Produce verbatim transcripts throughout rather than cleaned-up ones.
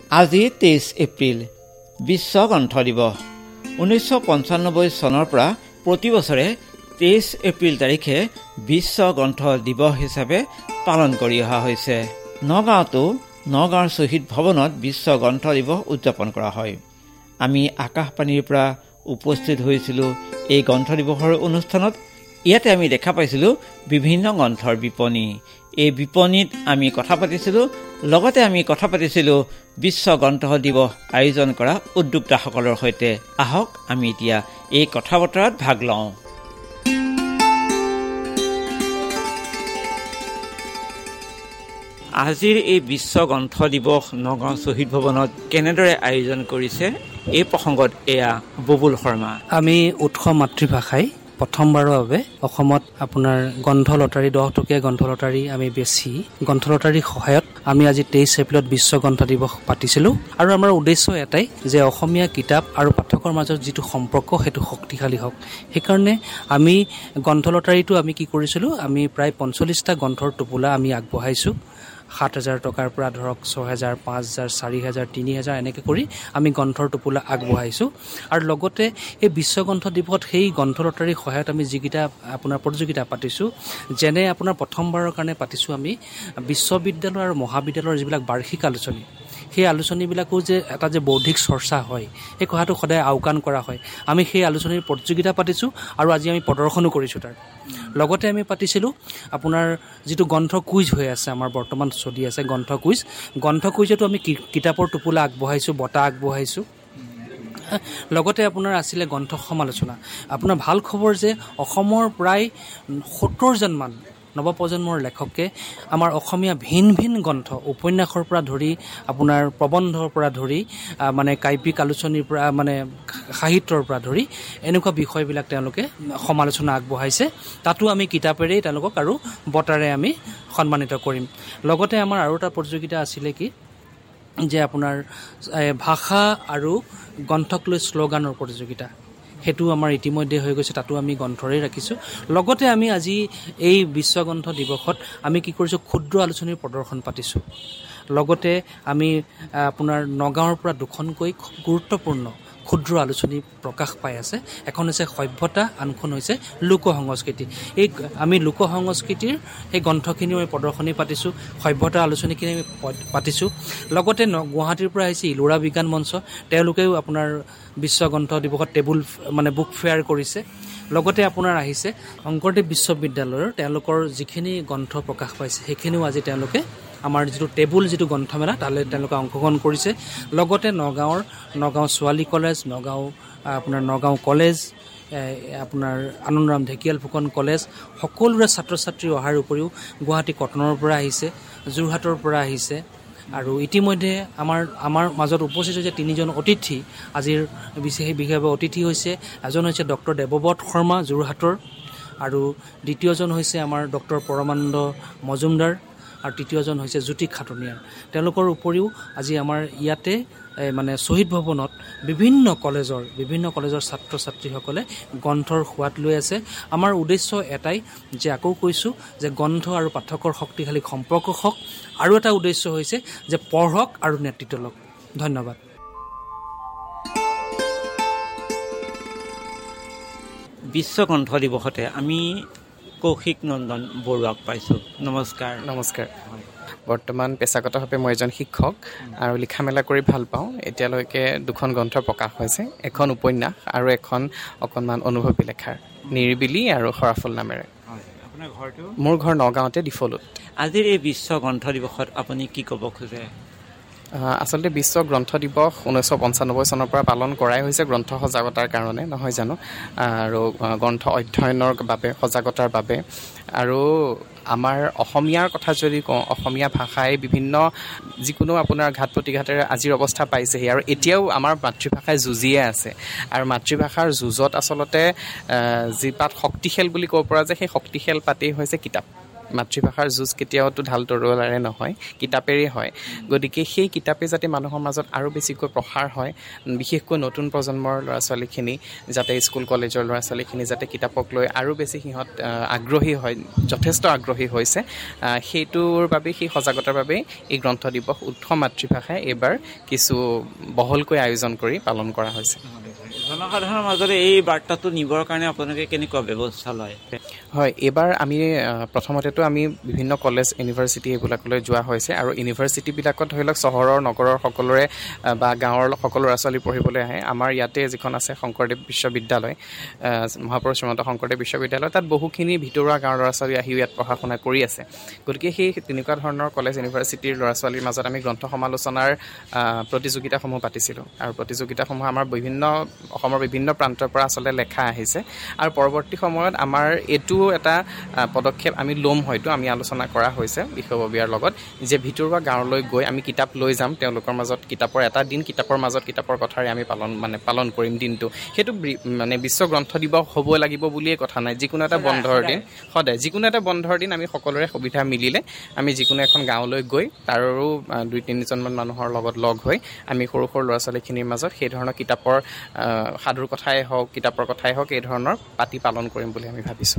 আজি তেইছ এপ্ৰিল, বিশ্ব গ্ৰন্থ দিৱস। ঊনৈছশ পঞ্চানব্বৈ চনৰ পৰা প্ৰতি বছৰে তেইছ এপ্ৰিল তাৰিখে বিশ্ব গ্ৰন্থ দিৱস হিচাপে পালন কৰি অহা হৈছে। নগাঁৱতো নগাঁৱৰ শ্বহীদ ভৱনত বিশ্ব গ্ৰন্থ দিৱস উদযাপন কৰা হয়। আমি আকাশবাণীৰ পৰা উপস্থিত হৈছিলোঁ এই গ্ৰন্থ দিৱসৰ অনুষ্ঠানত। ইয়াতে আমি দেখা পাইছিলোঁ বিভিন্ন গ্ৰন্থৰ বিপণী। এই বিপণীত আমি কথা পাতিছিলোঁ, লগতে আমি কথা পাতিছিলোঁ বিশ্ব গ্ৰন্থ দিৱস আয়োজন কৰা উদ্যোক্তাসকলৰ সৈতে। আহক আমি এতিয়া এই কথা বতৰাত ভাগ লওঁ। আজিৰ এই বিশ্ব গ্ৰন্থ দিৱস নগাঁও শ্বহীদ ভৱনত কেনেদৰে আয়োজন কৰিছে, এই প্ৰসংগত এয়া ববুল শৰ্মা। আমি উৎস মাতৃভাষাই প্ৰথমবাৰৰ বাবে অসমত আপোনাৰ গ্ৰন্থ লটাৰী দহ টকীয়া গ্ৰন্থ লটাৰী আমি বেছি গ্ৰন্থ লটাৰীৰ সহায়ত আমি আজি তেইছ এপ্ৰিলত বিশ্ব গ্ৰন্থ দিৱস পাতিছিলোঁ। আৰু আমাৰ উদ্দেশ্য এটাই যে অসমীয়া কিতাপ আৰু পাঠকৰ মাজত যিটো সম্পৰ্ক সেইটো শক্তিশালী হওক। সেইকাৰণে আমি গ্ৰন্থ লটাৰীটো আমি কি কৰিছিলোঁ, আমি প্ৰায় পঞ্চল্লিছটা গ্ৰন্থৰ টোপোলা আমি আগবঢ়াইছোঁ। সাত হাজাৰ টকাৰ পৰা ধৰক ছয় হাজাৰ, পাঁচ হাজাৰ, চাৰি হাজাৰ, তিনি হাজাৰ এনেকৈ কৰি আমি গ্ৰন্থৰ টোপোলা আগবঢ়াইছোঁ। আৰু লগতে এই বিশ্ব গ্ৰন্থ দিৱসত সেই গ্ৰন্থ লটাৰীৰ সহায়ত আমি যিকেইটা আপোনাৰ প্ৰতিযোগিতা পাতিছোঁ, যেনে আপোনাৰ প্ৰথমবাৰৰ কাৰণে পাতিছোঁ আমি বিশ্ববিদ্যালয় আৰু মহাবিদ্যালয়ৰ যিবিলাক বাৰ্ষিক আলোচনী, সেই আলোচনীবিলাকো যে এটা যে বৌদ্ধিক চৰ্চা হয়, সেই কথাটো সদায় আওকাণ কৰা হয়। আমি সেই আলোচনীৰ প্ৰতিযোগিতা পাতিছোঁ আৰু আজি আমি প্ৰদৰ্শনো কৰিছোঁ তাৰ। লগতে আমি পাতিছিলোঁ আপোনাৰ যিটো গ্ৰন্থ কুইজ হৈ আছে, আমাৰ বৰ্তমান চলি আছে গ্ৰন্থ কুইজ। গ্ৰন্থ কুইজতো আমি কিতাপৰ টোপোলা আগবঢ়াইছোঁ, বঁটা আগবঢ়াইছোঁ। লগতে আপোনাৰ আছিলে গ্ৰন্থ সমালোচনা। আপোনাৰ ভাল খবৰ যে অসমৰ প্ৰায় সত্তৰজনমান নৱপ্ৰজন্মৰ লেখকে আমাৰ অসমীয়া ভিন ভিন গ্ৰন্থ, উপন্যাসৰ পৰা ধৰি আপোনাৰ প্ৰবন্ধৰ পৰা ধৰি মানে কাব্যিক আলোচনীৰ পৰা মানে সাহিত্যৰ পৰা ধৰি এনেকুৱা বিষয়বিলাক তেওঁলোকে সমালোচনা আগবঢ়াইছে। তাতো আমি কিতাপেৰেই তেওঁলোকক আৰু বঁটাৰে আমি সন্মানিত কৰিম। লগতে আমাৰ আৰু এটা প্ৰতিযোগিতা আছিলে কি যে আপোনাৰ ভাষা আৰু গ্ৰন্থক লৈ শ্লোগানৰ প্ৰতিযোগিতা। সেইটো আমাৰ ইতিমধ্যে হৈ গৈছে, তাতো আমি গ্ৰন্থৰেই ৰাখিছোঁ। লগতে আমি আজি এই বিশ্ব গ্ৰন্থ দিৱসত আমি কি কৰিছোঁ, ক্ষুদ্ৰ আলোচনীৰ প্ৰদৰ্শন পাতিছোঁ। লগতে আমি আপোনাৰ নগাঁৱৰ পৰা দুখনকৈ গুৰুত্বপূৰ্ণ ক্ষুদ্ৰ আলোচনী প্ৰকাশ পাই আছে। এখন হৈছে সভ্যতা, আনখন হৈছে লোক সংস্কৃতি। এই আমি লোক সংস্কৃতিৰ সেই গ্ৰন্থখিনি আমি প্ৰদৰ্শনী পাতিছোঁ, সভ্যতা আলোচনীখিনি আমি পাতিছোঁ। লগতে গুৱাহাটীৰ পৰা আহিছে ইলোৰা বিজ্ঞান মঞ্চ, তেওঁলোকেও আপোনাৰ বিশ্ব গ্ৰন্থ দিৱসত টেবুল মানে বুক ফেয়াৰ কৰিছে। লগতে আপোনাৰ আহিছে শংকৰদেৱ বিশ্ববিদ্যালয়ৰ, তেওঁলোকৰ যিখিনি গ্ৰন্থ প্ৰকাশ পাইছে সেইখিনিও আজি তেওঁলোকে আমাৰ যিটো টেবুল যিটো গ্ৰন্থমেলা তালৈ তেওঁলোকে অংশগ্ৰহণ কৰিছে। লগতে নগাঁৱৰ নগাঁও ছোৱালী কলেজ, নগাঁও আপোনাৰ নগাঁও কলেজ, আপোনাৰ আনন্দৰাম ঢেকিয়াল ফুকন কলেজ, সকলোৰে ছাত্ৰ ছাত্ৰী অহাৰ উপৰিও গুৱাহাটী কটনৰ পৰা আহিছে, যোৰহাটৰ পৰা আহিছে। আৰু ইতিমধ্যে আমাৰ আমাৰ মাজত উপস্থিত হৈছে তিনিজন অতিথি। আজিৰ বিশেষ বিশেষভাৱে অতিথি হৈছে, এজন হৈছে ডক্টৰ দেৱব্ৰত শৰ্মা যোৰহাটৰ, আৰু দ্বিতীয়জন হৈছে আমাৰ ডক্টৰ পৰমানন্দ মজুমদাৰ, আৰু তৃতীয়জন হৈছে জ্যোতি খাটনিয়াৰ। তেওঁলোকৰ উপৰিও আজি আমাৰ ইয়াতে মানে শ্বহীদ ভৱনত বিভিন্ন কলেজৰ বিভিন্ন কলেজৰ ছাত্ৰ ছাত্ৰীসকলে গ্ৰন্থৰ সোৱাদ লৈ আছে। আমাৰ উদ্দেশ্য এটাই যে আকৌ কৈছোঁ যে গ্ৰন্থ আৰু পাঠকৰ শক্তিশালী সম্পৰ্ক হওক, আৰু এটা উদ্দেশ্য হৈছে যে পঢ়ক আৰু নেতৃত্ব লওক। ধন্যবাদ। বিশ্ব গ্ৰন্থ দিৱসতে আমি কৌশিক নন্দন বৰুৱাক পাইছোঁ। নমস্কাৰ। নমস্কাৰ। বৰ্তমান পেছাগতভাৱে মই এজন শিক্ষক আৰু লিখা মেলা কৰি ভাল পাওঁ। এতিয়ালৈকে দুখন গ্ৰন্থ প্ৰকাশ হৈছে, এখন উপন্যাস আৰু এখন অকণমান অনুভৱী লেখাৰ, নিৰিবিলি আৰু সৰাফুল নামেৰে। আপোনাৰ ঘৰটো? মোৰ ঘৰ নগাঁৱতে ডিফলুত। আজিৰ এই বিশ্ব গ্ৰন্থ দিৱসত আপুনি কি ক'ব খোজে? আচলতে বিশ্ব গ্ৰন্থ দিৱস ঊনৈছশ পঞ্চানব্বৈ চনৰ পৰা পালন কৰাই হৈছে গ্ৰন্থ সজাগতাৰ কাৰণে, নহয় জানো, আৰু গ্ৰন্থ অধ্যয়নৰ বাবে, সজাগতাৰ বাবে। আৰু আমাৰ অসমীয়াৰ কথা যদি কওঁ, অসমীয়া ভাষাই বিভিন্ন যিকোনো আপোনাৰ ঘাত প্ৰতিঘাতেৰে আজিৰ অৱস্থা পাইছেহি, আৰু এতিয়াও আমাৰ মাতৃভাষাই যুঁজিয়ে আছে। আৰু মাতৃভাষাৰ যুঁজত আচলতে যি পাত শক্তিশাল বুলি ক'ব পৰা যায়, সেই শক্তিশাল পাতেই হৈছে কিতাপ। মাতৃভাষাৰ যুঁজ কেতিয়াওতো ঢাল তৰোৱালেৰে নহয়, কিতাপেৰেই হয়। গতিকে সেই কিতাপে যাতে মানুহৰ মাজত আৰু বেছিকৈ প্ৰসাৰ হয়, বিশেষকৈ নতুন প্ৰজন্মৰ ল'ৰা ছোৱালীখিনি যাতে স্কুল কলেজৰ ল'ৰা ছোৱালীখিনি যাতে কিতাপক লৈ আৰু বেছি সিহঁত আগ্ৰহী হয়, যথেষ্ট আগ্ৰহী হৈছে। সেইটোৰ বাবে, সেই সজাগতাৰ বাবে এই গ্ৰন্থ দিৱস উৎস মাতৃভাষাই এইবাৰ কিছু বহলকৈ আয়োজন কৰি পালন কৰা হৈছে। জনসাধাৰণৰ মাজলৈ এই বাৰ্তাটো নিবৰ কাৰণে আপোনালোকে কেনেকুৱা ব্যৱস্থা লয়? হয়, এইবাৰ আমি প্ৰথমতেতো আমি বিভিন্ন কলেজ ইউনিভাৰ্চিটি এইবিলাকলৈ যোৱা হৈছে আৰু ইউনিভাৰ্চিটিবিলাকত ধৰি লওক চহৰৰ নগৰৰ সকলোৰে বা গাঁৱৰ সকলো ল'ৰা ছোৱালী পঢ়িবলৈ আহে। আমাৰ ইয়াতে যিখন আছে শংকৰদেৱ বিশ্ববিদ্যালয়, মহাপুৰুষ শ্ৰীমন্ত শংকৰদেৱ বিশ্ববিদ্যালয়, তাত বহুখিনি ভিতৰুৱা গাঁৱৰ ল'ৰা ছোৱালী আহিও ইয়াত পঢ়া শুনা কৰি আছে। গতিকে সেই তেনেকুৱা ধৰণৰ কলেজ ইউনিভাৰ্চিটিৰ ল'ৰা ছোৱালীৰ মাজত আমি গ্ৰন্থ সমালোচনাৰ প্ৰতিযোগিতাসমূহ পাতিছিলোঁ আৰু প্ৰতিযোগিতাসমূহ আমাৰ বিভিন্ন অসমৰ বিভিন্ন প্ৰান্তৰ পৰা আচলতে লেখা আহিছে আৰু পৰৱৰ্তী সময়ত আমাৰ এইটো এটা পদক্ষেপ আমি ল'ম, হয়তো আমি আলোচনা কৰা হৈছে বিষয়ববীয়াৰ লগত, যে ভিতৰুৱা গাঁৱলৈ গৈ আমি কিতাপ লৈ যাম, তেওঁলোকৰ মাজত কিতাপৰ এটা দিন, কিতাপৰ মাজত কিতাপৰ কথাৰে আমি পালন মানে পালন কৰিম দিনটো। সেইটো মানে বিশ্ব গ্ৰন্থ দিৱস হ'ব লাগিব বুলিয়ে কথা নাই, যিকোনো এটা বন্ধৰ দিন, সদায় যিকোনো এটা বন্ধৰ দিন আমি সকলোৰে সুবিধা মিলিলে আমি যিকোনো এখন গাঁৱলৈ গৈ তাৰো দুই তিনিজনমান মানুহৰ লগত লগ হৈ আমি সৰু সৰু ল'ৰা ছোৱালীখিনিৰ মাজত সেই ধৰণৰ কিতাপৰ সাধুৰ কথাই হওক, কিতাপৰ কথাই হওক, এই ধৰণৰ পাতি পালন কৰিম বুলি আমি ভাবিছোঁ।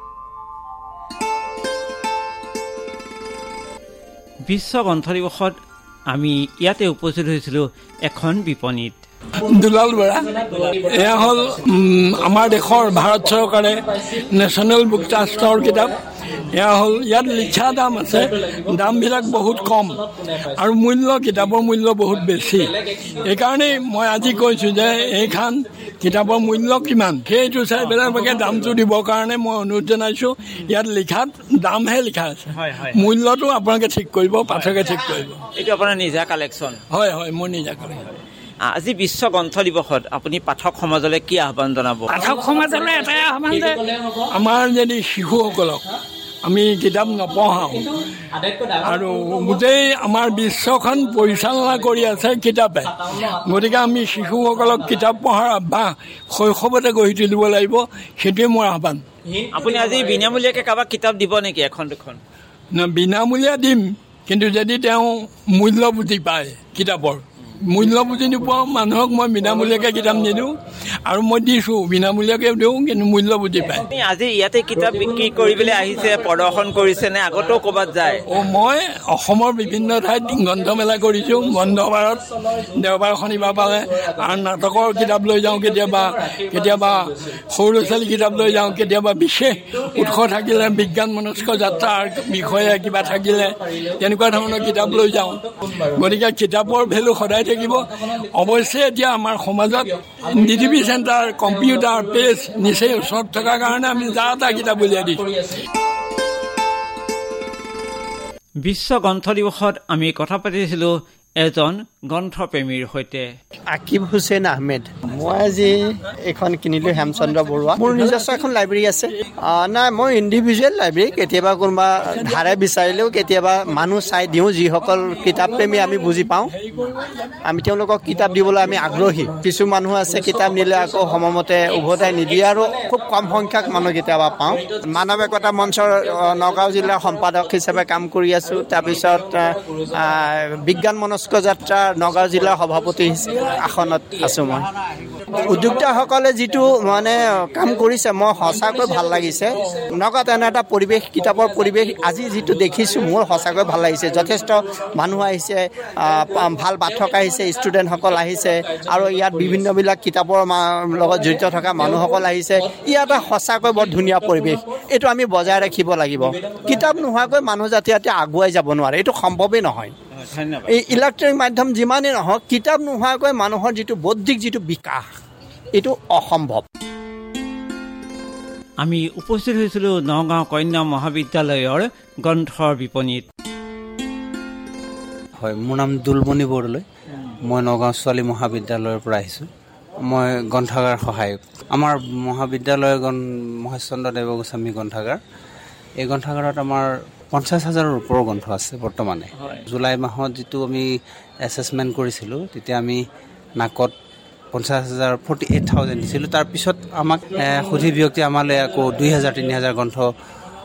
বিশ্ব গ্ৰন্থ দিৱসত আমি ইয়াতে উপস্থিত হৈছিলোঁ এখন বিপণীত। দুলাল বৰা, এয়া হ'ল আমাৰ দেশৰ ভাৰত চৰকাৰে নেশ্যনেল বুক ট্ৰাষ্টৰ কিতাপ। এয়া হ'ল, ইয়াত লিখা দাম আছে, দামবিলাক বহুত কম আৰু মূল্য, কিতাপৰ মূল্য বহুত বেছি। এইকাৰণেই মই আজি কৈছোঁ যে এইখন কিতাপৰ মূল্য কিমান, সেইটো চাই পেলাই দামটো দিবৰ কাৰণে মই অনুৰোধ জনাইছোঁ। ইয়াত লিখাত দামহে লিখা আছে, মূল্যটো আপোনালোকে ঠিক কৰিব, পাঠকে ঠিক কৰিব। এইটো আপোনাৰ নিজা কালেকশ্যন? হয় হয়, মোৰ নিজা কালেকশ্যন। আজি বিশ্ব গ্ৰন্থ দিৱসত আপুনি পাঠক সমাজলৈ কি আহ্বান জনাব? পাঠক সমাজলৈ এটাই আহ্বান যে আমাৰ যদি শিশুসকলক আমি কিতাপ নপঢ়াওঁ আৰু গোটেই আমাৰ বিশ্বখন পৰিচালনা কৰি আছে কিতাপে, গতিকে আমি শিশুসকলক কিতাপ পঢ়াৰ অভ্যাস শৈশৱতে গঢ়ি তুলিব লাগিব, সেইটোৱে মোৰ আহ্বান। আপুনি আজি বিনামূলীয়াকৈ কাৰোবাক কিতাপ দিব নেকি এখন দুখন? বিনামূলীয়া দিম, কিন্তু যদি তেওঁ মূল্য বুজি পায়, কিতাপৰ মূল্য বুজি নোপোৱা মানুহক মই বিনামূলীয়াকৈ কিতাপ নিদিওঁ আৰু মই দিছোঁ বিনামূলীয়াকৈ দিওঁ, কিন্তু মূল্য বুজি পায়। আজি ইয়াতে কিতাপ বিক্ৰী কৰিবলৈ আহিছে, প্ৰদৰ্শন কৰিছে নে আগতেও ক'ৰবাত যায়? অঁ, মই অসমৰ বিভিন্ন ঠাইত গ্ৰন্থমেলা কৰিছোঁ, বন্ধ বাৰত, দেওবাৰ শনিবাৰ পালে, আৰু নাটকৰ কিতাপ লৈ যাওঁ, কেতিয়াবা কেতিয়াবা সৰু ল'ৰা ছোৱালী কিতাপ লৈ যাওঁ, কেতিয়াবা বিশেষ উৎস থাকিলে, বিজ্ঞান মনস্ক যাত্ৰাৰ বিষয়ে কিবা থাকিলে তেনেকুৱা ধৰণৰ কিতাপ লৈ যাওঁ। গতিকে কিতাপৰ ভেলু সদায় থাকিব। অৱশ্যে এতিয়া আমাৰ সমাজত D T V centre, computer, page নিচেই ওচৰত থকাৰ কাৰণে আমি যা তা কিতাপ উলিয়াই দিছোঁ। বিশ্ব গ্ৰন্থ দিৱসত আমি কথা পাতিছিলোঁ এজন গ্ৰন্থপ্ৰেমীৰ সৈতে। আকিব হুছেইন আহমেদ। মই আজি এখন কিনিলোঁ, হেমচন্দ্ৰ বৰুৱা। মোৰ নিজস্ব এখন লাইব্ৰেৰী আছে। নাই, মই ইণ্ডিভিজুৱেল লাইব্ৰেৰী, কেতিয়াবা কোনোবা ধাৰে বিচাৰিলেও কেতিয়াবা মানুহ চাই দিওঁ, যিসকল কিতাপ প্ৰেমী আমি বুজি পাওঁ, আমি তেওঁলোকক কিতাপ দিবলৈ আমি আগ্ৰহী। কিছু মানুহ আছে কিতাপ নিলে আকৌ সময়মতে উভতাই নিদিয়ে আৰু খুব কম সংখ্যক মানুহ কেতিয়াবা পাওঁ। মানৱ একতা মঞ্চৰ নগাঁও জিলাৰ সম্পাদক হিচাপে কাম কৰি আছোঁ। তাৰপিছত বিজ্ঞান মনস্ক যাত্ৰা নগাঁও জিলাৰ সভাপতি আসনত আছোঁ মই। উদ্যোক্তাসকলে যিটো মানে কাম কৰিছে, মই সঁচাকৈ ভাল লাগিছে। নগাঁৱত এনে এটা পৰিৱেশ, কিতাপৰ পৰিৱেশ আজি যিটো দেখিছোঁ, মোৰ সঁচাকৈ ভাল লাগিছে। যথেষ্ট মানুহ আহিছে, ভাল পাঠক আহিছে, ষ্টুডেণ্টসকল আহিছে আৰু ইয়াত বিভিন্নবিলাক কিতাপৰ লগত জড়িত থকা মানুহসকল আহিছে। ই এটা সঁচাকৈ বৰ ধুনীয়া পৰিৱেশ। এইটো আমি বজাই ৰাখিব লাগিব। কিতাপ নোহোৱাকৈ মানুহ জাতি ইয়াতে আগুৱাই যাব নোৱাৰে, এইটো সম্ভৱেই নহয়। এই ইলেক্ট্ৰনিক মাধ্যম যিমানেই নহওক, কিতাপ নোহোৱাকৈ মানুহৰ যিটো বৌদ্ধিক যিটো বিকাশ, এইটো অসম্ভৱ। আমি উপস্থিত হৈছিলোঁ নগাঁও কন্যা মহাবিদ্যালয়ৰ গ্ৰন্থৰ বিপণীত। হয়, মোৰ নাম দুলমণি বৰদলৈ। মই নগাঁও ছোৱালী মহাবিদ্যালয়ৰ পৰা আহিছোঁ। মই গ্ৰন্থাগাৰ সহায়ক। আমাৰ মহাবিদ্যালয়ৰ মহেশচন্দ্ৰ দেৱগোস্বামী গ্ৰন্থাগাৰ, এই গ্ৰন্থাগাৰত আমাৰ পঞ্চাছ হাজাৰৰ ওপৰৰ গ্ৰন্থ আছে বৰ্তমানে। জুলাই মাহত যিটো আমি এছেছমেণ্ট কৰিছিলোঁ, তেতিয়া আমি নাকত পঞ্চাছ হাজাৰ ফৰ্টি এইট থাউজেণ্ড দিছিলোঁ। তাৰপিছত আমাক সুধি ব্যক্তি আমালৈ আকৌ দুই হাজাৰ তিনি হাজাৰ গ্ৰন্থ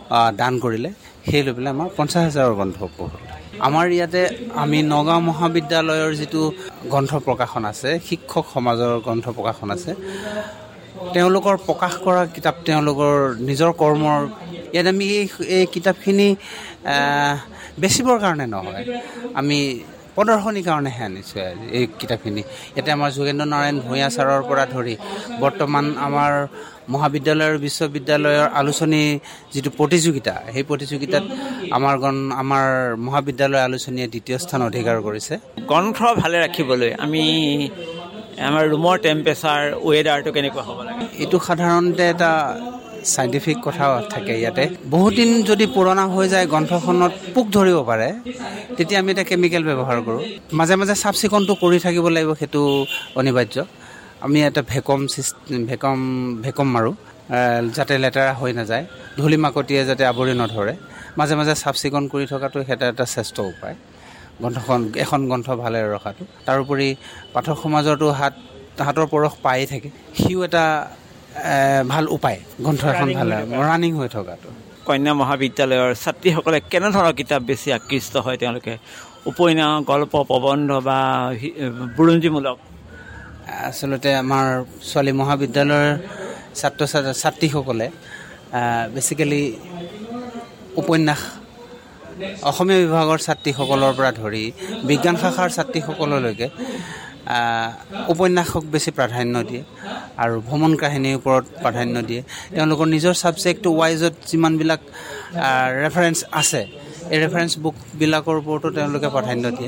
দান কৰিলে, সেই লৈ পেলাই আমাৰ পঞ্চাছ হাজাৰৰ গ্ৰন্থ পঢ়িলে। আমাৰ ইয়াতে আমি নগাঁও মহাবিদ্যালয়ৰ যিটো গ্ৰন্থ প্ৰকাশন আছে, শিক্ষক সমাজৰ গ্ৰন্থ প্ৰকাশন আছে, তেওঁলোকৰ প্ৰকাশ কৰা কিতাপ তেওঁলোকৰ নিজৰ কৰ্মৰ, ইয়াত আমি এই এই কিতাপখিনি বেচিবৰ কাৰণে নহয়, আমি প্ৰদৰ্শনীৰ কাৰণেহে আনিছোঁ এই কিতাপখিনি। ইয়াতে আমাৰ যোগেন্দ্ৰ নাৰায়ণ ভূঞা ছাৰৰ পৰা ধৰি বৰ্তমান আমাৰ মহাবিদ্যালয় আৰু বিশ্ববিদ্যালয়ৰ আলোচনী যিটো প্ৰতিযোগিতা, সেই প্ৰতিযোগিতাত আমাৰ গণ আমাৰ মহাবিদ্যালয়ৰ আলোচনীয়ে দ্বিতীয় স্থান অধিকাৰ কৰিছে। গ্ৰন্থ ভালে ৰাখিবলৈ আমি আমাৰ ৰুমৰ টেম্পাৰেচাৰ, ৱেডাৰটো কেনেকুৱা হ'ব লাগে? এইটো সাধাৰণতে এটা চাইণ্টিফিক কথা থাকে। ইয়াতে বহুত দিন যদি পুৰণা হৈ যায়, গ্ৰন্থখনত পোক ধৰিব পাৰে, তেতিয়া আমি এটা কেমিকেল ব্যৱহাৰ কৰোঁ। মাজে মাজে চাফ চিকুণটো কৰি থাকিব লাগিব, সেইটো অনিবাৰ্য। আমি এটা ভেকম চিষ্টেম ভেকম ভেকম মাৰোঁ যাতে লেতেৰা হৈ নাযায়, ধূলি মাকতিয়ে যাতে আৱৰি নধৰে। মাজে মাজে চাফ চিকুণ কৰি থকাটো সেইটো এটা শ্ৰেষ্ঠ উপায় গ্ৰন্থখন, এখন গ্ৰন্থ ভালে ৰখাটো। তাৰোপৰি পাঠক সমাজৰতো হাত হাতৰ পৰশ পায়েই থাকে, সিও এটা ভাল উপায় গ্ৰন্থ এখন ভালে ৰানিং হৈ থকাটো। কন্যা মহাবিদ্যালয়ৰ ছাত্ৰীসকলে কেনেধৰণৰ কিতাপ বেছি আকৃষ্ট হয়? তেওঁলোকে উপন্যাস, গল্প, প্ৰবন্ধ বা বুৰঞ্জীমূলক? আচলতে আমাৰ ছোৱালী মহাবিদ্যালয়ৰ ছাত্ৰ ছাত্ৰীসকলে বেছিকেলি উপন্যাস, অসমীয়া বিভাগৰ ছাত্ৰীসকলৰ পৰা ধৰি বিজ্ঞান শাখাৰ ছাত্ৰীসকললৈকে উপন্যাসক বেছি প্ৰাধান্য দিয়ে আৰু ভ্ৰমণ কাহিনীৰ ওপৰত প্ৰাধান্য দিয়ে। তেওঁলোকৰ নিজৰ ছাবজেক্ট ৱাইজত যিমানবিলাক ৰেফাৰেঞ্চ আছে, এই ৰেফাৰেঞ্চ বুকবিলাকৰ ওপৰতো তেওঁলোকে প্ৰাধান্য দিয়ে।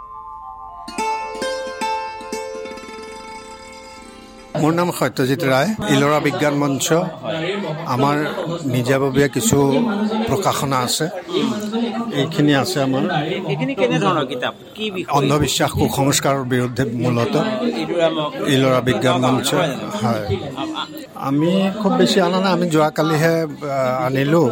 মোৰ নাম সত্যজিৎ ৰায়। ইলোৰা বিজ্ঞান মঞ্চ আমাৰ নিজাববীয়া কিছু প্ৰকাশনা আছে, এইখিনি আছে আমাৰ। অন্ধবিশ্বাস কুসংস্কাৰৰ বিৰুদ্ধে মূলত ইলোৰা বিজ্ঞান মঞ্চ। হয়, আমি খুব বেছি অনা নাই, আমি যোৱাকালিহে আনিলোঁ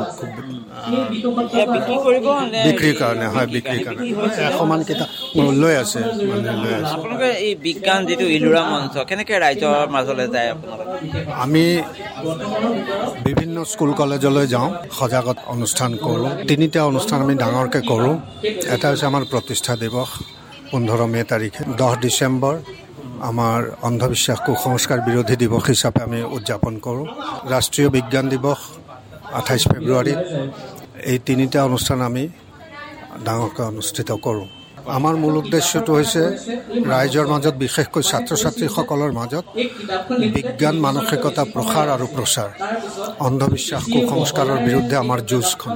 বিক্ৰীৰ কাৰণে। হয়, বিক্ৰীৰ কাৰণে এশমান কিতাপ লৈ আছে মানে লৈ আছে। আপোনালোকে এই বিজ্ঞান যিটো ইলোৰা মঞ্চ কেনেকৈ ৰাইজৰ মাজলৈ যায়? আমি বিভিন্ন স্কুল কলেজলৈ যাওঁ, সজাগত অনুষ্ঠান কৰোঁ। তিনিটা অনুষ্ঠান আমি ডাঙৰকৈ কৰোঁ। এটা হৈছে আমাৰ প্ৰতিষ্ঠা দিৱস পোন্ধৰ মে' তাৰিখে, দহ ডিচেম্বৰ আমাৰ অন্ধবিশ্বাস কুসংস্কাৰ বিৰোধী দিৱস হিচাপে আমি উদযাপন কৰোঁ, ৰাষ্ট্ৰীয় বিজ্ঞান দিৱস আঠাইছ ফেব্ৰুৱাৰীত। এই তিনিটা অনুষ্ঠান আমি ডাঙৰকৈ অনুষ্ঠিত কৰোঁ। আমাৰ মূল উদ্দেশ্যটো হৈছে ৰাইজৰ মাজত, বিশেষকৈ ছাত্ৰ ছাত্ৰীসকলৰ মাজত বিজ্ঞান মানসিকতা প্ৰসাৰ আৰু প্ৰচাৰ, অন্ধবিশ্বাস কুসংস্কাৰৰ বিৰুদ্ধে আমাৰ যুঁজখন।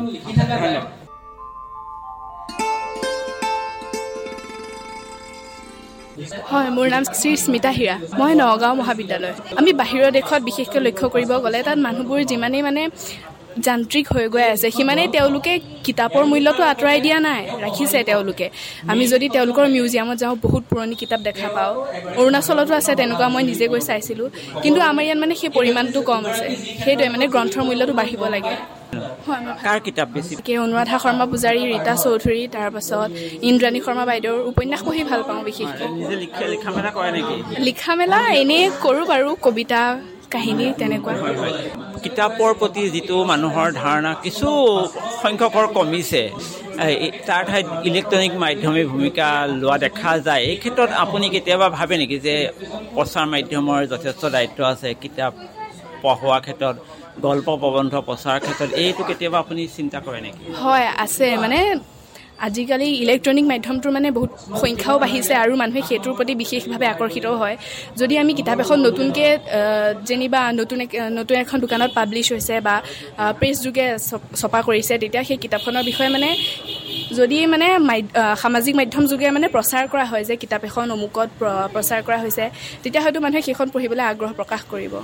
হয়, মোৰ নাম শ্ৰী স্মিতা হীৰা। মই নগাঁও মহাবিদ্যালয়। আমি বাহিৰৰ দেশত বিশেষকৈ লক্ষ্য কৰিব গ'লে তাত মানুহবোৰ যিমানেই মানে যান্ত্ৰিক হৈ গৈ আছে, সিমানেই তেওঁলোকে কিতাপৰ মূল্যটো আঁতৰাই দিয়া নাই, ৰাখিছে তেওঁলোকে। আমি যদি তেওঁলোকৰ মিউজিয়ামত যাওঁ, বহুত পুৰণি কিতাপ দেখা পাওঁ। অৰুণাচলতো আছে তেনেকুৱা, মই নিজে গৈ চাইছিলোঁ। কিন্তু আমাৰ ইয়াত মানে সেই পৰিমাণটো কম আছে। সেইটোৱে মানে গ্ৰন্থৰ মূল্যটো বাঢ়িব লাগে। কাৰ কিতাপ বেছি? অনুৰাধা শৰ্মা পূজাৰী, ৰীতা চৌধুৰী, তাৰপাছত ইন্দ্ৰাণী শৰ্মা বাইদেউৰ উপন্যাস পঢ়ি ভাল পাওঁ বিশেষকৈ। লিখা মেলা কৰে নেকি? লিখা মেলা এনেই কৰোঁ বাৰু, কবিতা কাহিনী তেনেকুৱা। কিতাপৰ প্ৰতি যিটো মানুহৰ ধাৰণা কিছু সংখ্যকৰ কমিছে, তাৰ ঠাইত ইলেক্ট্ৰনিক মাধ্যমে ভূমিকা লোৱা দেখা যায়। এই ক্ষেত্ৰত আপুনি কেতিয়াবা ভাবে নেকি যে প্ৰচাৰ মাধ্যমৰ যথেষ্ট দায়িত্ব আছে কিতাপ পঢ়োৱাৰ ক্ষেত্ৰত, গল্প প্ৰবন্ধ প্ৰচাৰৰ ক্ষেত্ৰত? এইটো কেতিয়াবা আপুনি চিন্তা কৰে নেকি? হয়, আছে। মানে আজিকালি ইলেক্ট্ৰনিক মাধ্যমটোৰ মানে বহুত সংখ্যাও বাঢ়িছে আৰু মানুহে সেইটোৰ প্ৰতি বিশেষভাৱে আকৰ্ষিত হয়। যদি আমি কিতাপ এখন নতুনকৈ যেনিবা নতুন নতুন এখন দোকানত পাব্লিছ হৈছে বা প্ৰেছ যোগে ছপা কৰিছে, তেতিয়া সেই কিতাপখনৰ বিষয়ে মানে যদি মানে সামাজিক মাধ্যম যোগে মানে প্ৰচাৰ কৰা হয় যে কিতাপ এখন অমুকত প্ৰচাৰ কৰা হৈছে, তেতিয়া হয়তো মানুহে সেইখন পঢ়িবলৈ আগ্ৰহ প্ৰকাশ কৰিব।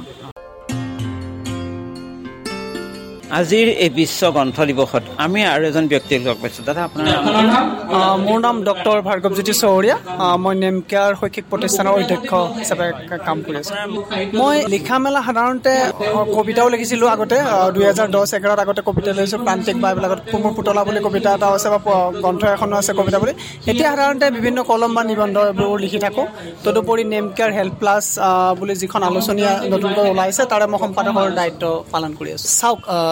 আজিৰ এই বিশ্ব গ্ৰন্থ দিৱসত আমি আৰু এজন ব্যক্তিক লগ পাইছোঁ। দাদা, আপোনাৰ মোৰ নাম ডক্টৰ ভাৰ্গৱজ্যোতি চৌহৰীয়া। মই নেমকেয়াৰ শৈক্ষিক প্ৰতিষ্ঠানৰ অধ্যক্ষ হিচাপে কাম কৰি আছোঁ। মই লিখা মেলা সাধাৰণতে কবিতাও লিখিছিলোঁ আগতে, দুহেজাৰ দহ এঘাৰত আগতে কবিতা লিখিছোঁ, প্ৰান্তিক বা এইবিলাকত কুমুৰ পুতলা বুলি কবিতা এটা আছে বা গ্ৰন্থ এখনো আছে কবিতা বুলি। এতিয়া সাধাৰণতে বিভিন্ন কলম বা নিবন্ধ এইবোৰ লিখি থাকোঁ। তদুপৰি নেমকেয়াৰ হেল্থ প্লাছ বুলি যিখন আলোচনী নতুনকৈ ওলাইছে, তাৰে মই সম্পাদকৰ দায়িত্ব পালন কৰি আছোঁ। চাওক,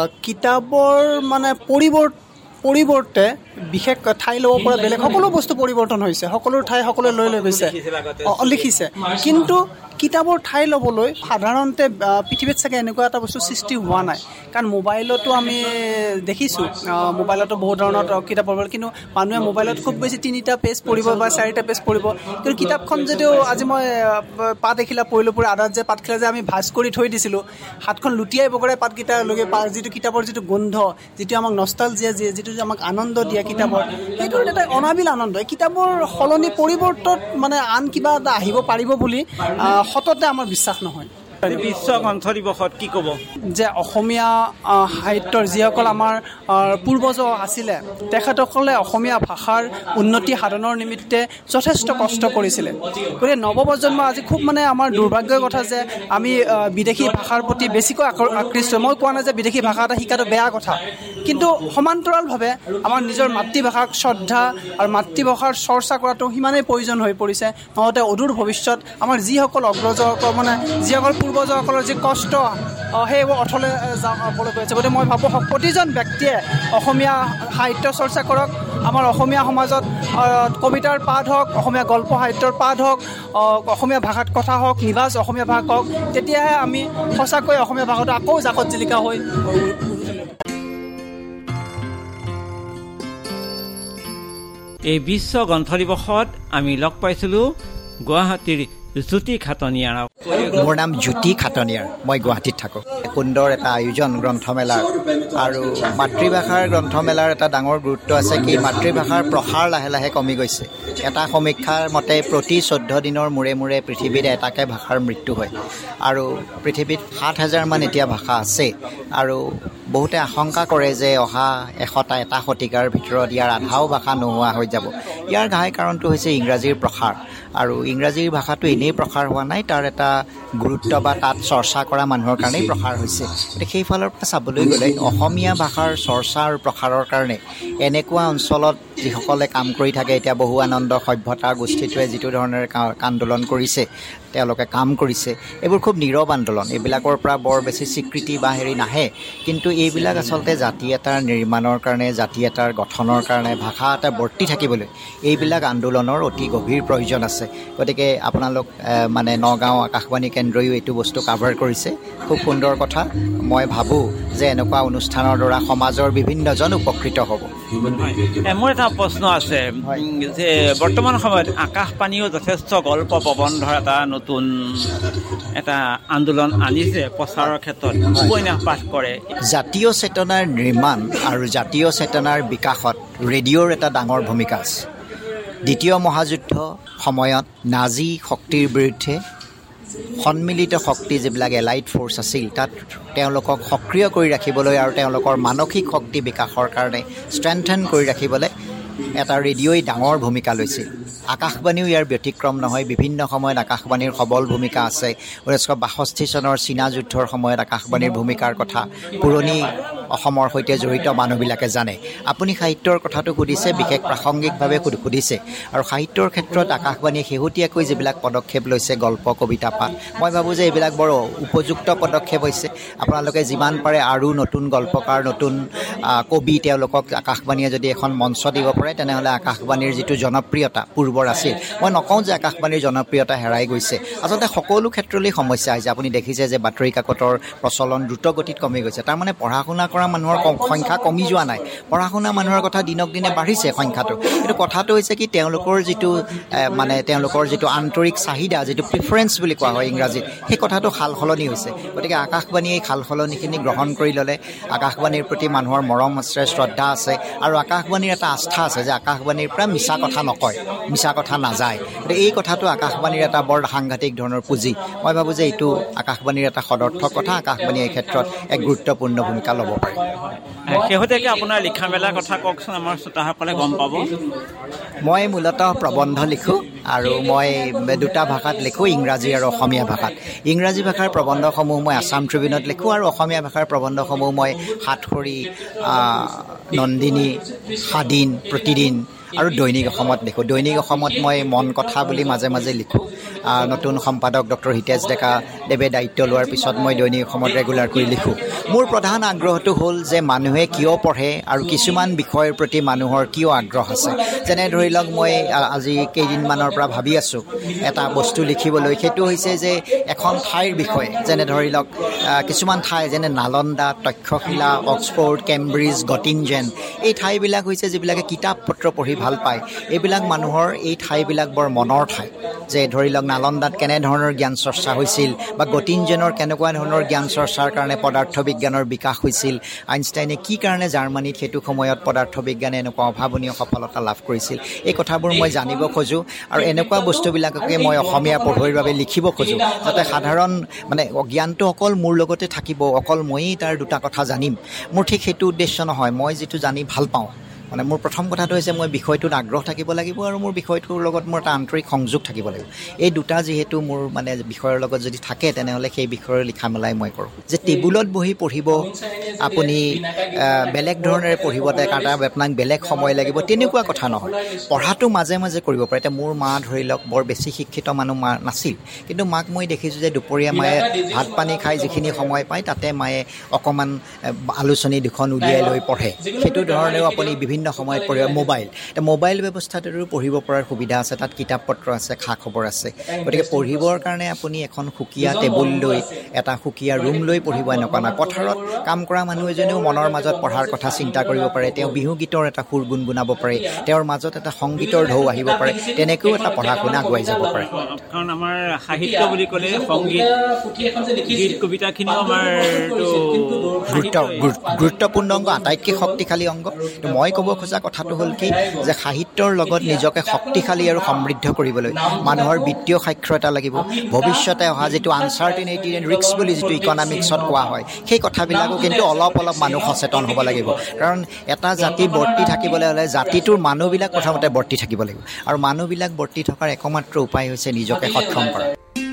কিতাপৰ মানে পৰিৱৰ্তন পৰিৱৰ্তে বিশেষ ঠাই ল'ব পৰা বেলেগ সকলো বস্তু পৰিৱৰ্তন হৈছে, সকলো ঠাই সকলোৱে লৈ লৈ গৈছে, লিখিছে, কিন্তু কিতাপৰ ঠাই ল'বলৈ সাধাৰণতে পৃথিৱীত চাগে এনেকুৱা এটা বস্তু সৃষ্টি হোৱা নাই। কাৰণ মোবাইলতো আমি দেখিছোঁ, মোবাইলতো বহুত ধৰণৰ কিতাপ পঢ়িব, কিন্তু মানুহে মোবাইলত খুব বেছি তিনিটা পেজ পঢ়িব বা চাৰিটা পেজ পঢ়িব। কিন্তু কিতাপখন যদিও আজি মই পাত এখিলা পঢ়িলোঁ, পুৰা আধাত যে পাতখিলা যে আমি ভাজ কৰি থৈ দিছিলোঁ, হাতখন লুটিয়াই বগৰাই পাতকেইটালৈকে যিটো কিতাপৰ যিটো গোন্ধ, যিটো আমাক নষ্টালজিয়া দিয়ে, যিটো আমাক আনন্দ দিয়ে কিতাপৰ, সেইটো এটা অনাবিল আনন্দ। কিতাপৰ সলনি পৰিৱৰ্তন মানে আন কিবা এটা আহিব পাৰিব বুলি সততে আমাৰ বিশ্বাস নহয়। বিশ্ব গ্ৰন্থ দিৱসত কি ক'ব? যে অসমীয়া সাহিত্যৰ যিসকল আমাৰ পূৰ্বজ আছিলে, তেখেতসকলে অসমীয়া ভাষাৰ উন্নতি সাধনৰ নিমিত্তে যথেষ্ট কষ্ট কৰিছিলে। গতিকে নৱপ্ৰজন্ম আজি খুব মানে আমাৰ দুৰ্ভাগ্যৰ কথা যে আমি বিদেশী ভাষাৰ প্ৰতি বেছিকৈ আকৃষ্ট। মই কোৱা নাই যে বিদেশী ভাষা এটা শিকাটো বেয়া কথা, কিন্তু সমান্তৰালভাৱে আমাৰ নিজৰ মাতৃভাষাক শ্ৰদ্ধা আৰু মাতৃভাষাৰ চৰ্চা কৰাটো সিমানেই প্ৰয়োজন হৈ পৰিছে। নহওঁতে অদূৰ ভৱিষ্যত আমাৰ যিসকল অগ্ৰজসকল মানে যিসকল পূৰ্বজসকলৰ যি কষ্ট সেইবোৰ অথলে যাবলৈ গৈ আছে। গতিকে মই ভাবোঁ প্ৰতিজন ব্যক্তিয়ে অসমীয়া সাহিত্য চৰ্চা কৰক। আমাৰ অসমীয়া সমাজত কবিতাৰ পাঠ হওক, অসমীয়া গল্প সাহিত্যৰ পাঠ হওক, অসমীয়া ভাষাত কথা হওক, নিভাঁজ অসমীয়া ভাষা হওক, তেতিয়াহে আমি সঁচাকৈ অসমীয়া ভাষাটো আকৌ জাকত জিলিকা হৈ। এই বিশ্ব গ্ৰন্থ দিৱসত আমি লগ পাইছিলোঁ গুৱাহাটীৰ জ্যোতি খাটনিয়াৰক। মোৰ নাম জ্যোতি খাটনিয়াৰ, মই গুৱাহাটীত থাকোঁ। সুন্দৰ এটা আয়োজন গ্ৰন্থমেলাৰ, আৰু মাতৃভাষাৰ গ্ৰন্থমেলাৰ এটা ডাঙৰ গুৰুত্ব আছে কি মাতৃভাষাৰ প্ৰসাৰ লাহে লাহে কমি গৈছে। এটা সমীক্ষাৰ মতে প্ৰতি চৈধ্য দিনৰ মূৰে মূৰে পৃথিৱীত এটাকৈ ভাষাৰ মৃত্যু হয়, আৰু পৃথিৱীত সাত হাজাৰমান এতিয়া ভাষা আছে। আৰু বহুতে আশংকা কৰে যে অহা এশটা এটা শতিকাৰ ভিতৰত ইয়াৰ আধাও ভাষা নোহোৱা হৈ যাব। ইয়াৰ ঘাই কাৰণটো হৈছে ইংৰাজীৰ প্ৰসাৰ, আৰু ইংৰাজীৰ ভাষাটো এনেই প্ৰসাৰ হোৱা নাই, তাৰ এটা গুৰুত্ব বা তাত চৰ্চা কৰা মানুহৰ কাৰণেই প্ৰসাৰ হৈছে। গতিকে সেইফালৰ পৰা চাবলৈ গ'লে অসমীয়া ভাষাৰ চৰ্চা আৰু প্ৰসাৰৰ কাৰণে এনেকুৱা অঞ্চলত যিসকলে কাম কৰি থাকে, এতিয়া বহু আনন্দ সভ্যতা গোষ্ঠীটোৱে যিটো ধৰণেৰে আন্দোলন কৰিছে, তেওঁলোকে কাম কৰিছে, এইবোৰ খুব নীৰৱ আন্দোলন, এইবিলাকৰ পৰা বৰ বেছি স্বীকৃতি বা হেৰি নাহে। কিন্তু এইবিলাক আচলতে জাতি এটাৰ নিৰ্মাণৰ কাৰণে, জাতি এটাৰ গঠনৰ কাৰণে, ভাষা এটা বৰ্তি থাকিবলৈ এইবিলাক আন্দোলনৰ অতি গভীৰ প্ৰয়োজন আছে। গতিকে আপোনালোক মানে নগাঁও আকাশবাণী কেন্দ্ৰইও এইটো বস্তু কাভাৰ কৰিছে, খুব সুন্দৰ কথা। মই ভাবোঁ যে এনেকুৱা অনুষ্ঠানৰ দ্বাৰা সমাজৰ বিভিন্নজন উপকৃত হ'ব। মোৰ এটা প্ৰশ্ন আছে যে বৰ্তমান সময়ত আকাশবাণীও যথেষ্ট গল্প প্ৰবন্ধৰ এটা নতুন এটা আন্দোলন আনিছে প্ৰচাৰৰ ক্ষেত্ৰত, উপন্যাস পাঠ কৰে। জাতীয় চেতনাৰ নিৰ্মাণ আৰু জাতীয় চেতনাৰ বিকাশত ৰেডিঅ'ৰ এটা ডাঙৰ ভূমিকা আছে। দ্বিতীয় মহাযুদ্ধ সময়ত নাজী শক্তিৰ বিৰুদ্ধে সন্মিলিত শক্তি যিবিলাক এলাইড ফ'ৰ্চ আছিল, তাত তেওঁলোকক সক্ৰিয় কৰি ৰাখিবলৈ আৰু তেওঁলোকৰ মানসিক শক্তি বিকাশৰ কাৰণে ষ্ট্ৰেংথেন কৰি ৰাখিবলৈ এটা ৰেডিঅ'ই ডাঙৰ ভূমিকা লৈছিল। আকাশবাণীও ইয়াৰ ব্যতিক্ৰম নহয়। বিভিন্ন সময়ত আকাশবাণীৰ সবল ভূমিকা আছে। ঊনৈছশ বাষষ্ঠি চনৰ চীনা যুদ্ধৰ সময়ত আকাশবাণীৰ ভূমিকাৰ কথা পুৰণি অসমৰ সৈতে জড়িত মানুহবিলাকে জানে। আপুনি সাহিত্যৰ কথাটো সুধিছে, বিশেষ প্ৰাসংগিকভাৱে সুধিছে, আৰু সাহিত্যৰ ক্ষেত্ৰত আকাশবাণীয়ে শেহতীয়াকৈ যিবিলাক পদক্ষেপ লৈছে, গল্প কবিতা পাঠ, মই ভাবোঁ যে এইবিলাক বৰ উপযুক্ত পদক্ষেপ হৈছে। আপোনালোকে যিমান পাৰে আৰু নতুন গল্পকাৰ, নতুন কবি তেওঁলোকক আকাশবাণীয়ে যদি এখন মঞ্চ দিব পাৰে, তেনেহ'লে আকাশবাণীৰ যিটো জনপ্ৰিয়তা পূৰ্বৰ আছিল, মই নকওঁ যে আকাশবাণীৰ জনপ্ৰিয়তা হেৰাই গৈছে, আচলতে সকলো ক্ষেত্ৰলৈ সমস্যা হৈছে। আপুনি দেখিছে যে বাতৰি কাকতৰ প্ৰচলন দ্ৰুত গতিত কমি গৈছে। তাৰমানে পঢ়া শুনা কৰা মানুহৰ সংখ্যা কমি যোৱা নাই, পঢ়া শুনা মানুহৰ কথা দিনক দিনে বাঢ়িছে সংখ্যাটো। কিন্তু কথাটো হৈছে কি তেওঁলোকৰ যিটো মানে তেওঁলোকৰ যিটো আন্তৰিক চাহিদা, যিটো প্ৰিফাৰেঞ্চ বুলি কোৱা হয় ইংৰাজীত, সেই কথাটো সাল সলনি হৈছে। গতিকে আকাশবাণীয়ে এই সাল সলনিখিনি গ্ৰহণ কৰি ল'লে। আকাশবাণীৰ প্ৰতি মানুহৰ মৰম আছে, শ্ৰদ্ধা আছে, আৰু আকাশবাণীৰ এটা আস্থা আছে যে আকাশবাণীৰ পৰা মিছা কথা নকয়, মিছা কথা নাযায়। গতিকে এই কথাটো আকাশবাণীৰ এটা বৰ সাংঘাতিক ধৰণৰ পুঁজি। মই ভাবোঁ যে এইটো আকাশবাণীৰ এটা সদৰ্থক কথা। আকাশবাণীয়ে এই ক্ষেত্ৰত এক গুৰুত্বপূৰ্ণ ভূমিকা ল'ব পাৰে। শেহতীয়াকৈ আপোনাৰ লিখা মেলাৰ কথা কওকচোন, আমাৰ শ্ৰোতাসকলে গম পাব। মই মূলতঃ প্ৰবন্ধ লিখোঁ, আৰু মই দুটা ভাষাত লিখোঁ, ইংৰাজী আৰু অসমীয়া ভাষাত। ইংৰাজী ভাষাৰ প্ৰবন্ধসমূহ মই আছাম ট্ৰিবিউনত লিখোঁ, আৰু অসমীয়া ভাষাৰ প্ৰবন্ধসমূহ মই সাতসৰী, নন্দিনী, সাদিন, প্ৰতিদিন আৰু দৈনিক অসমত লিখোঁ। দৈনিক অসমত মই মন কথা বুলি মাজে মাজে লিখোঁ। নতুন সম্পাদক ডক্টৰ হিতেশ ডেকা দেৱে দায়িত্ব লোৱাৰ পিছত মই দৈনিক অসমত ৰেগুলাৰ কৰি লিখোঁ। মোৰ প্ৰধান আগ্ৰহটো হ'ল যে মানুহে কিয় পঢ়ে আৰু কিছুমান বিষয়ৰ প্ৰতি মানুহৰ কিয় আগ্ৰহ আছে। যেনে ধৰি লওক মই আজি কেইদিনমানৰ পৰা ভাবি আছোঁ এটা বস্তু লিখিবলৈ, সেইটো হৈছে যে এখন ঠাইৰ বিষয়ে। যেনে ধৰি লওক কিছুমান ঠাই যেনে Nalanda, Taxila, Oxford, Cambridge, Gottingen, এই ঠাইবিলাক হৈছে যিবিলাকে কিতাপ পত্ৰ পঢ়ি ভাল পায়। এইবিলাক মানুহৰ এই ঠাইবিলাক বৰ মনৰ ঠাই। যে ধৰি লওক নালন্দাত কেনেধৰণৰ জ্ঞান চৰ্চা হৈছিল বা গটিনজেনৰ কেনেকুৱা ধৰণৰ জ্ঞান চৰ্চাৰ কাৰণে পদাৰ্থ বিজ্ঞানৰ বিকাশ হৈছিল, আইনষ্টাইনে কি কাৰণে জাৰ্মানীত সেইটো সময়ত পদাৰ্থ বিজ্ঞানে এনেকুৱা অভাৱনীয় সফলতা লাভ কৰিছিল, এই কথাবোৰ মই জানিব খোজোঁ। আৰু এনেকুৱা বস্তুবিলাককে মই অসমীয়া পঢ়ুৱৈৰ বাবে লিখিব খোজোঁ, যাতে সাধাৰণ মানে জ্ঞানটো অকল মোৰ লগতে থাকিব, অকল ময়েই তাৰ দুটা কথা জানিম, মোৰ ঠিক সেইটো উদ্দেশ্য নহয়। মই যিটো জানি ভাল পাওঁ, মানে মোৰ প্ৰথম কথাটো হৈছে মই বিষয়টোত আগ্ৰহ থাকিব লাগিব আৰু মোৰ বিষয়টোৰ লগত মোৰ এটা আন্তৰিক সংযোগ থাকিব লাগিব। এই দুটা যিহেতু মোৰ মানে বিষয়ৰ লগত যদি থাকে, তেনেহ'লে সেই বিষয়ৰ লিখা মেলাই মই কৰোঁ। যে টেবুলত বহি পঢ়িব, আপুনি বেলেগ ধৰণেৰে পঢ়িব, তাত আপোনাক বেলেগ সময় লাগিব, তেনেকুৱা কথা নহয়। পঢ়াটো মাজে মাজে কৰিব পাৰে। এতিয়া মোৰ মা ধৰি লওক বৰ বেছি শিক্ষিত মানুহ মা নাছিল, কিন্তু মাক মই দেখিছোঁ যে দুপৰীয়া মায়ে ভাত পানী খাই যিখিনি সময় পায়, তাতে মায়ে অকণমান আলোচনী দুখন উলিয়াই লৈ পঢ়ে। সেইটো ধৰণেও আপুনি বিভিন্ন সময়ত পঢ়িব। মোবাইল এতিয়া মোবাইল ব্যৱস্থাটোৰো পঢ়িব পৰাৰ সুবিধা আছে, তাত কিতাপ পত্ৰ আছে, খা খবৰ আছে। গতিকে পঢ়িবৰ কাৰণে আপুনি এখন সুকীয়া টেবুল লৈ, এটা সুকীয়া ৰুম লৈ পঢ়িব এনেকুৱা নহয়। পথাৰত কাম কৰা মানুহ এজনেও মনৰ মাজত পঢ়াৰ কথা চিন্তা কৰিব পাৰে, তেওঁ বিহু গীতৰ এটা সুৰ গুণগুণাব পাৰে, তেওঁৰ মাজত এটা সংগীতৰ ঢৌ আহিব পাৰে, তেনেকৈও এটা পঢ়া শুনা আগুৱাই যাব পাৰে। কাৰণ আমাৰ সাহিত্য বুলি ক'লে সংগীত, গীত, কবিতাখিনিও আমাৰ গুৰুত্বপূৰ্ণ অংগ, আটাইতকৈ শক্তিশালী অংগ। মই ক'ব খোজা কথাটো হ'ল কি, যে সাহিত্যৰ লগত নিজকে শক্তিশালী আৰু সমৃদ্ধ কৰিবলৈ মানুহৰ বিত্তীয় সাক্ষৰতা লাগিব। ভৱিষ্যতে অহা যিটো আনচাৰ্টিনিটি এণ্ড ৰিস্ক বুলি যিটো ইকনমিক্সত কোৱা হয়, সেই কথাবিলাকো কিন্তু অলপ অলপ মানুহ সচেতন হ'ব লাগিব। কাৰণ এটা জাতি বৰ্তি থাকিবলৈ হ'লে জাতিটোৰ মানুহবিলাক প্ৰথমতে বৰ্তি থাকিব লাগিব, আৰু মানুহবিলাক বৰ্তি থকাৰ একমাত্ৰ উপায় হৈছে নিজকে সক্ষম কৰা।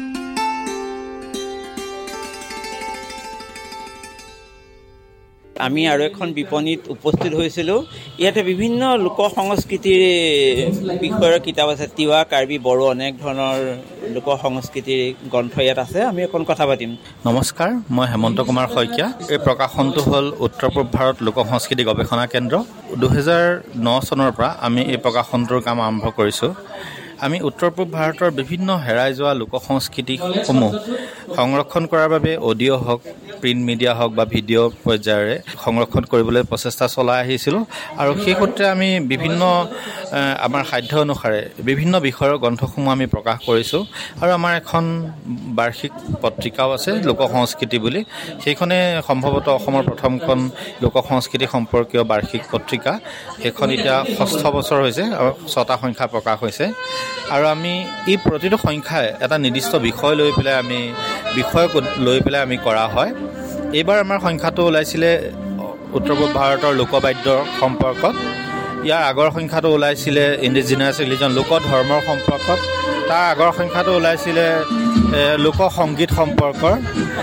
আমি আৰু এখন বিপণীত উপস্থিত হৈছিলোঁ। ইয়াতে বিভিন্ন লোক সংস্কৃতিৰ বিষয়ৰ কিতাপ আছে, তিৱা, কাৰ্বি, বড়ো, অনেক ধৰণৰ লোক সংস্কৃতিৰ গ্ৰন্থ ইয়াত আছে। আমি অকণ কথা পাতিম। নমস্কাৰ, মই হেমন্ত কুমাৰ শইকীয়া। এই প্ৰকাশনটো হ'ল উত্তৰ পূব ভাৰত লোক সংস্কৃতি গৱেষণা কেন্দ্ৰ। দুহেজাৰ ন চনৰ পৰা আমি এই প্ৰকাশনটোৰ কাম আৰম্ভ কৰিছোঁ। আমি উত্তৰ পূব ভাৰতৰ বিভিন্ন হেৰাই যোৱা লোক সংস্কৃতিসমূহ সংৰক্ষণ কৰাৰ বাবে অডিঅ' হওক, প্ৰিণ্ট মিডিয়া হওক বা ভিডিঅ' পৰ্যায়েৰে সংৰক্ষণ কৰিবলৈ প্ৰচেষ্টা চলাই আহিছিলোঁ। আৰু সেই সূত্ৰে আমি বিভিন্ন আমাৰ সাধ্য অনুসাৰে বিভিন্ন বিষয়ৰ গ্ৰন্থসমূহ আমি প্ৰকাশ কৰিছোঁ। আৰু আমাৰ এখন বাৰ্ষিক পত্ৰিকাও আছে, লোক সংস্কৃতি বুলি। সেইখনে সম্ভৱতঃ অসমৰ প্ৰথমখন লোক সংস্কৃতি সম্পৰ্কীয় বাৰ্ষিক পত্ৰিকা। সেইখন এতিয়া ষষ্ঠ বছৰ হৈছে আৰু ছটা সংখ্যা প্ৰকাশ হৈছে। আৰু আমি এই প্ৰতিটো সংখ্যাই এটা নিৰ্দিষ্ট বিষয় লৈ পেলাই আমি বিষয়ক লৈ পেলাই আমি কৰা হয়। এইবাৰ আমাৰ সংখ্যাটো ওলাইছিলে উত্তৰ পূব ভাৰতৰ লোকবাদ্যৰ সম্পৰ্কত। ইয়াৰ আগৰ সংখ্যাটো ওলাইছিলে ইণ্ডিজিনাছ ৰিলিজন, লোক ধৰ্মৰ সম্পৰ্কত। তাৰ আগৰ সংখ্যাটো ওলাইছিলে লোক সংগীত সম্পৰ্কৰ।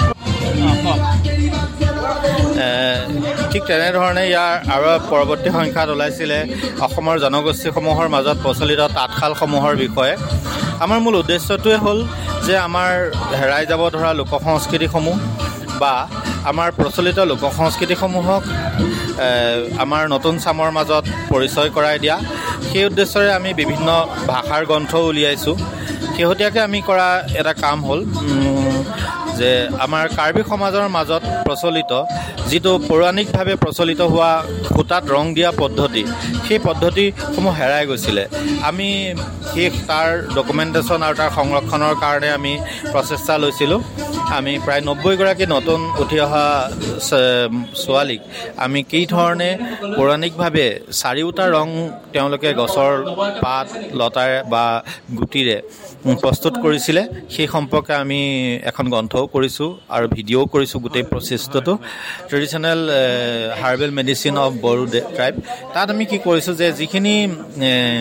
ঠিক তেনেধৰণে ইয়াৰ আৰু পৰৱৰ্তী সংখ্যাত ওলাইছিলে অসমৰ জনগোষ্ঠীসমূহৰ মাজত প্ৰচলিত তাঁতশালসমূহৰ বিষয়ে। আমাৰ মূল উদ্দেশ্যটোৱে হ'ল যে আমাৰ হেৰাই যাব ধৰা লোক সংস্কৃতিসমূহ বা আমাৰ প্ৰচলিত লোক সংস্কৃতিসমূহক আমাৰ নতুন চামৰ মাজত পৰিচয় কৰাই দিয়া। সেই উদ্দেশ্যৰে আমি বিভিন্ন ভাষাৰ গ্ৰন্থও উলিয়াইছোঁ। শেহতীয়াকৈ আমি কৰা এটা কাম হ'ল যে আমাৰ কাৰ্বি সমাজৰ মাজত প্ৰচলিত যিটো পৌৰাণিকভাৱে প্ৰচলিত হোৱা সূতাত ৰং দিয়া পদ্ধতি, সেই পদ্ধতিসমূহ হেৰাই গৈছিলে। আমি সেই তাৰ ডকুমেণ্টেশ্যন আৰু তাৰ সংৰক্ষণৰ কাৰণে আমি প্ৰচেষ্টা লৈছিলোঁ। আমি প্ৰায় নব্বৈগৰাকী নতুন উঠি অহা ছোৱালীক আমি কি ধৰণে পৌৰাণিকভাৱে চাৰিওটা ৰং তেওঁলোকে গছৰ পাত লতাৰে বা গুটিৰে প্ৰস্তুত কৰিছিলে, সেই সম্পৰ্কে আমি এখন গ্ৰন্থও কৰিছোঁ আৰু ভিডিঅ'ও কৰিছোঁ গোটেই প্ৰচেষ্টাটো। Traditional herbal medicine of Bodo tribe. তাত আমি কি কৰিছোঁ যে যিখিনি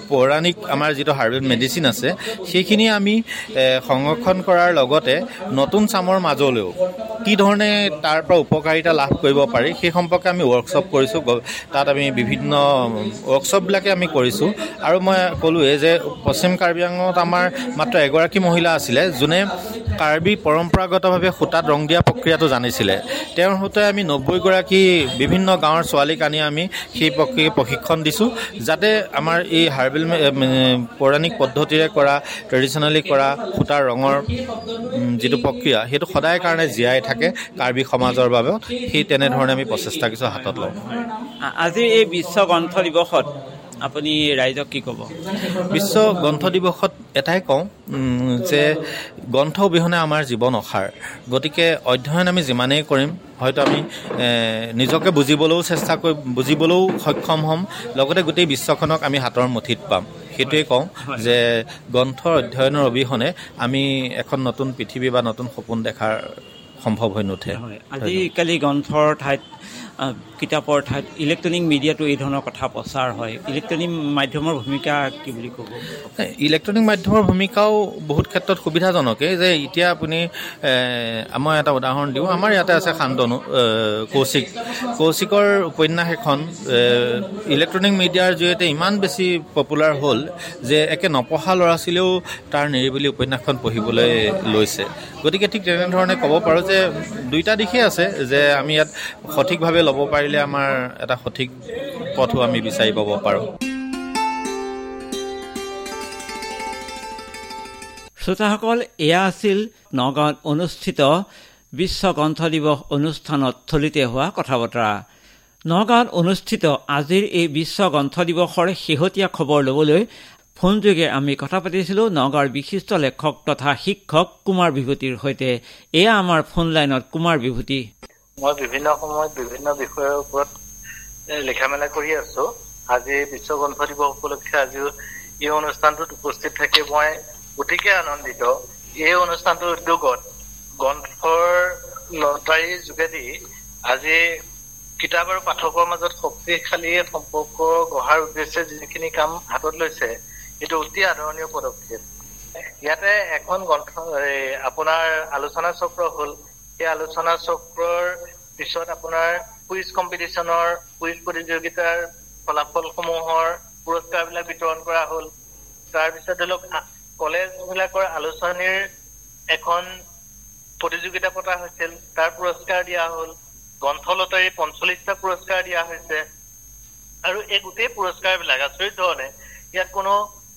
পৌৰাণিক আমাৰ যিটো হাৰ্বেল মেডিচিন আছে সেইখিনি আমি সংৰক্ষণ কৰাৰ লগতে নতুন চামৰ মাজলৈও কি ধৰণে তাৰ পৰা উপকাৰিতা লাভ কৰিব পাৰি সেই সম্পৰ্কে আমি ৱৰ্কশ্বপ কৰিছোঁ। তাত আমি বিভিন্ন ৱৰ্কশ্বপবিলাকে আমি কৰিছোঁ। আৰু মই ক'লোৱে যে পশ্চিম কাৰ্বি আংলঙত আমাৰ মাত্ৰ এগৰাকী মহিলা আছিলে যোনে কাৰ্বি পৰম্পৰাগতভাৱে সূতাত ৰং দিয়া প্ৰক্ৰিয়াটো জানিছিলে। তেওঁৰ সৈতে আমি নব্বৈগৰাকী বিভিন্ন গাঁৱৰ ছোৱালীক আনি আমি সেই প্ৰক্ৰিয়া প্ৰশিক্ষণ দিছোঁ যাতে আমাৰ এই হাৰ্বেল পৌৰাণিক পদ্ধতিৰে কৰা ট্ৰেডিশ্যনেলি কৰা সূতাৰ ৰঙৰ যিটো প্ৰক্ৰিয়া সেইটো সদায় কাৰণে জীয়াই থাকে কাৰ্বি সমাজৰ বাবেও। সেই তেনেধৰণে আমি প্ৰচেষ্টা কিছু হাতত লওঁ। আজি এই বিশ্ব গ্ৰন্থ দিৱসত আপুনি ৰাইজক কি ক'ব? বিশ্ব গ্ৰন্থ দিৱসত এটাই কওঁ যে গ্ৰন্থ অবিহনে আমাৰ জীৱন অসাৰ। গতিকে অধ্যয়ন আমি যিমানেই কৰিম হয়তো আমি নিজকে বুজিবলৈও চেষ্টা কৰি বুজিবলৈও সক্ষম হ'ম, লগতে গোটেই বিশ্বখনক আমি হাতৰ মুঠিত পাম। সেইটোৱে কওঁ যে গ্ৰন্থৰ অধ্যয়নৰ অবিহনে আমি এখন নতুন পৃথিৱী বা নতুন সপোন দেখাৰ সম্ভৱ হৈ নুঠে। আজিকালি গ্ৰন্থৰ ঠাইত কিতাপৰ ঠাইত ইলেক্ট্ৰনিক মিডিয়াটো এই ধৰণৰ কথা প্ৰচাৰ হয়। ইলেক্ট্ৰনিক মাধ্যমৰ ভূমিকা কি বুলি ক'ব? ইলেক্ট্ৰনিক মাধ্যমৰ ভূমিকাও বহুত ক্ষেত্ৰত সুবিধাজনকেই। যে এতিয়া আপুনি মই এটা উদাহৰণ দিওঁ। আমাৰ ইয়াতে আছে শান্তনু কৌশিক কৌশিকৰ উপন্যাস এখন ইলেক্ট্ৰনিক মিডিয়াৰ জৰিয়তে ইমান বেছি পপুলাৰ হ'ল যে একে নপঢ়া ল'ৰা ছোৱালীয়েও তাৰ নিৰিবিলি উপন্যাসখন পঢ়িবলৈ লৈছে। গতিকে ঠিক তেনেধৰণে ক'ব পাৰোঁ যে দুইটা দিশেই আছে যে আমি ইয়াত সঠিকভাৱে ল'ব পাৰিলে আমাৰ এটা সঠিক পথো আমি বিচাৰি পাব পাৰোঁ। শ্ৰোতাসকল, এয়া আছিল নগাঁৱত অনুষ্ঠিত বিশ্ব গ্ৰন্থ দিৱস অনুষ্ঠানত থলীতে হোৱা কথা বতৰা। নগাঁৱত অনুষ্ঠিত আজিৰ এই বিশ্ব গ্ৰন্থ দিৱসৰ শেহতীয়া খবৰ ল'বলৈ ফোনযোগে আমি কথা পাতিছিলোঁ নগাঁৱৰ বিশিষ্ট লেখক তথা শিক্ষক কুমাৰ বিভূতিৰ সৈতে। এয়া আমাৰ ফোন লাইনত কুমাৰ বিভূতি। মই বিভিন্ন সময়ত বিভিন্ন বিষয়ৰ ওপৰত লিখা মেলা কৰি আছো। আজি বিশ্ব গ্ৰন্থ দিৱস উপলক্ষে আজিও এই অনুষ্ঠানটোত উপস্থিত থাকি মই অতিকে আনন্দিত। এই অনুষ্ঠানটোৰ উদ্যোগত গ্ৰন্থৰ লটাৰীৰ যোগেদি আজি কিতাপ আৰু পাঠকৰ মাজত শক্তিশালী সম্পৰ্ক গঢ়াৰ উদ্দেশ্যে যিখিনি কাম হাতত লৈছে এইটো অতি আদৰণীয় পদক্ষেপ। ইয়াতে এখন গ্ৰন্থ আপোনাৰ আলোচনা চক্ৰ হ'ল। এই আলোচনা চক্ৰৰ পিছত আপোনাৰ কুইজ কম্পিটিশ্যনৰ কুইজ প্ৰতিযোগিতাৰ ফলাফলসমূহৰ পুৰস্কাৰবিলাক বিতৰণ কৰা হ'ল। তাৰপিছত ধৰি লওক কলেজবিলাকৰ আলোচনীৰ এখন প্ৰতিযোগিতা পতা হৈছিল, তাৰ পুৰস্কাৰ দিয়া হ'ল। গ্ৰন্থ লটাৰী পঞ্চল্লিছটা পুৰস্কাৰ দিয়া হৈছে। আৰু এই গোটেই পুৰস্কাৰবিলাক আচৰিত ধৰণে ইয়াত কোনো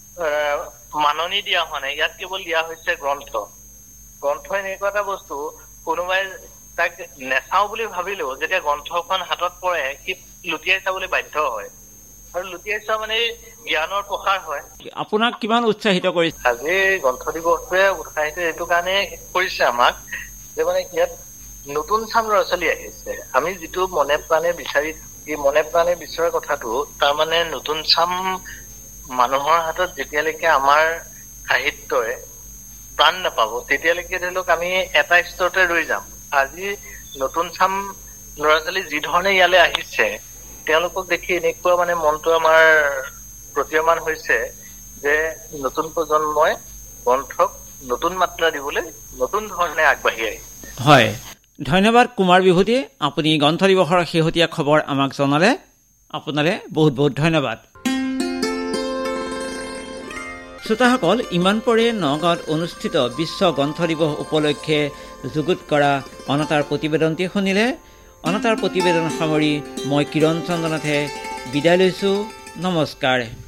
মাননি দিয়া হোৱা নাই। ইয়াত কেৱল দিয়া হৈছে গ্ৰন্থ। গ্ৰন্থ এনেকুৱা এটা বস্তু কোনোবাই তাক নেচাওঁ বুলি ভাবিলেও যেতিয়া গ্ৰন্থখন হাতত পৰে সি লুটিয়াই চাবলৈ বাধ্য হয়। আৰু লুটিয়াই চোৱা মানে জ্ঞানৰ প্ৰসাৰ হয়। আপোনাক কিমান উৎসাহিত কৰিছে? আজি গ্ৰন্থ দিৱসটোৱে উৎসাহিত এইটো কাৰণে কৰিছে আমাক যে মানে ইয়াত নতুন চাম ল'ৰা ছোৱালী আহিছে। আমি যিটো মনে প্ৰাণে বিচাৰি এই মনে প্ৰাণে বিচৰা কথাটো তাৰমানে নতুন চাম মানুহৰ হাতত যেতিয়ালৈকে আমাৰ সাহিত্যই প্ৰাণ নাপাব তেতিয়ালৈকে ধৰি লওক আমি এটা স্তৰতে ৰৈ যাম। আজি নতুন চাম ল'ৰা ছোৱালী যি ধৰণে ইয়ালৈ আহিছে তেওঁলোকক দেখি এনেকুৱা মানে মনটো আমাৰ প্ৰতীয়মান হৈছে যে নতুন প্ৰজন্মই গ্ৰন্থক নতুন মাত্ৰা দিবলৈ নতুন ধৰণে আগবাঢ়ি আহিছে। হয়, ধন্যবাদ কুমাৰ বিভূতি। আপুনি গ্ৰন্থ দিৱসৰ শেহতীয়া খবৰ আমাক জনালে। আপোনালৈ বহুত বহুত ধন্যবাদ। শ্ৰোতাসকল, ইমান পৰে নগাঁৱত অনুষ্ঠিত বিশ্ব গ্ৰন্থ দিৱস উপলক্ষে যুগুত কৰা অনতাৰ প্ৰতিবেদনটি শুনিলে। অনতাৰ প্ৰতিবেদন সামৰি মই কিৰণ চন্দ্ৰনাথে বিদায় লৈছোঁ। নমস্কাৰ।